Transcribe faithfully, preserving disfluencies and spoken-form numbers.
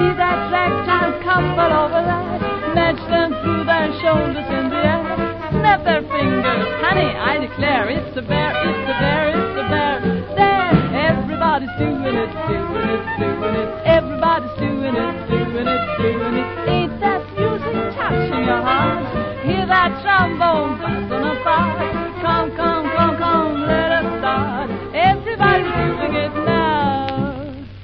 that ragtime couple over there, match them through their shoulders in the air, snap their fingers, honey, I declare, it's a bear, it's a bear, it's a bear. There, everybody's doing it, doing it, doing it, everybody's doing it, doing it, doing it.